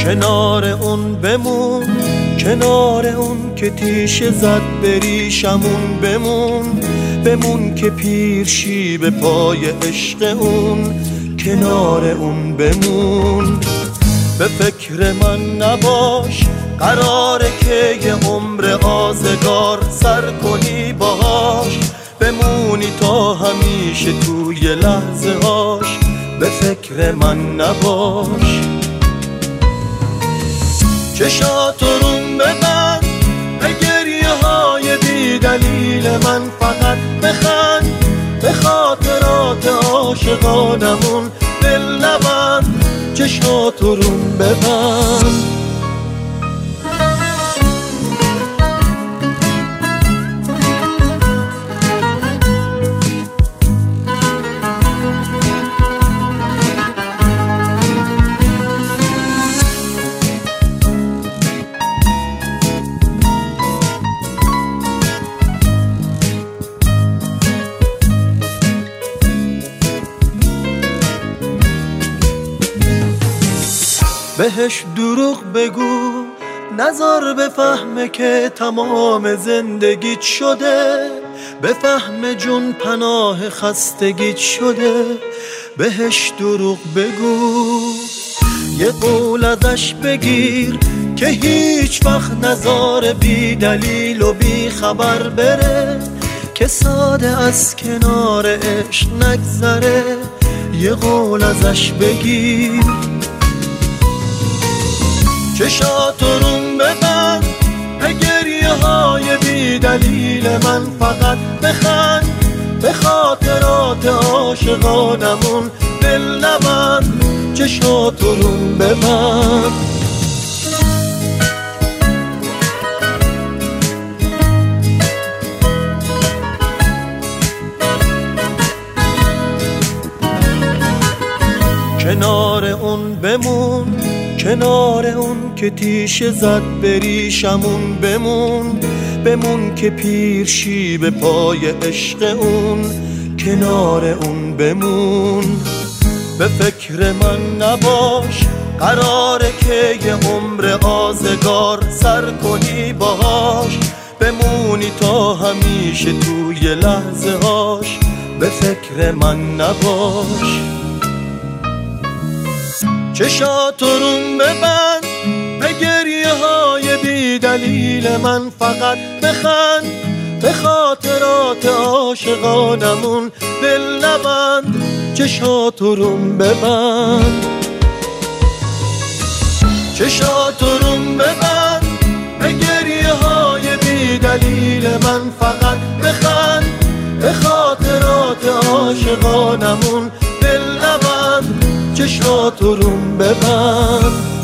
کنار اون بمون، کنار اون که تیشه زد بریشمون بمون، بمون که پیر شی به پای عشق اون، کنار اون بمون. به فکر من نباش، قراره که یه عمر آزگار سر کنی باهاش، بمونی تا همیشه توی لحظه هاش، به فکر من نباش. چشاتو روم ببند به گریه های بی دلیل من، فقط بخند به خاطرات عاشقانمون، دل نبند چشاتو روم ببند. بهش دروغ بگو، نذار بفهمه که تمام زندگیت شده، بفهمه جون پناه خستگیت شده. بهش دروغ بگو، یه قول ازش بگیر که هیچ وقت نذار بی دلیل و بی خبر بره، که ساده از کنار عشق نگذره. یه قول ازش بگیر. چشاتو روم ببند به گریه های بی دلیل من، فقط بخند به خاطرات عاشقانمون، دل نبند چشاتو روم ببند. کنار اون بمون، کنار اون که تیشه زد بریشمون بمون، بمون که پیر شی به پای عشق اون، کنار اون بمون. به فکر من نباش، قراره که یه عمر آزگار سر کنی باهاش، بمونی تا همیشه توی لحظه هاش، به فکر من نباش. چشاتو روم ببند به گریه های بی دلیل من، فقط بخند به خاطرات عاشقانمون، دل نبند چشاتو روم ببند. چشاتو روم ببند به گریه های بی دلیل من، فقط بخند به خاطرات عاشقانمون، دل نبند چشاتو روم ببند.